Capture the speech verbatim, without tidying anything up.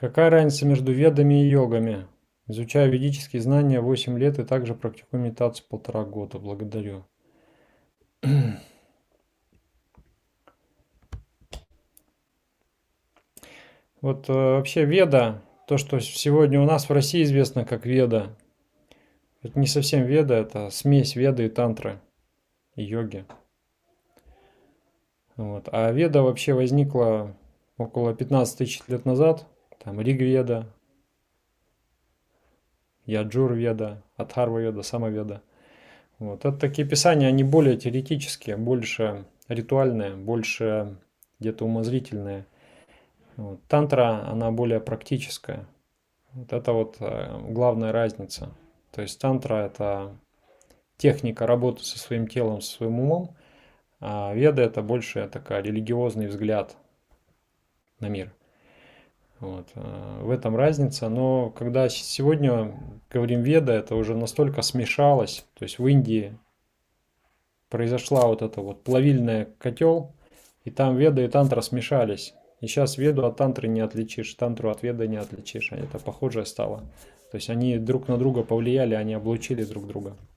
Какая разница между ведами и йогами? Изучаю ведические знания восемь лет и также практикую медитацию полтора года. Благодарю. Вот э, вообще веда, то, что сегодня у нас в России известно как веда, это не совсем веда, это смесь веды и тантры, и йоги. Вот. А веда вообще возникла около пятнадцать тысяч лет назад. Там Ригведа, Яджур-веда, Атхарва-веда, Самаведа. Вот. Это такие писания, они более теоретические, больше ритуальные, больше где-то умозрительные. Вот. Тантра, она более практическая. Вот это вот э, главная разница. То есть тантра – это техника работы со своим телом, со своим умом, а веда – это больше такая религиозный взгляд на мир. Вот. э, В этом разница. Но когда сегодня говорим веда, это уже настолько смешалось. То есть в Индии произошла вот эта вот плавильная котел, и там веда и тантра смешались. И сейчас веду от тантры не отличишь, тантру от веды не отличишь. Это похожее стало. То есть они друг на друга повлияли, они облучили друг друга.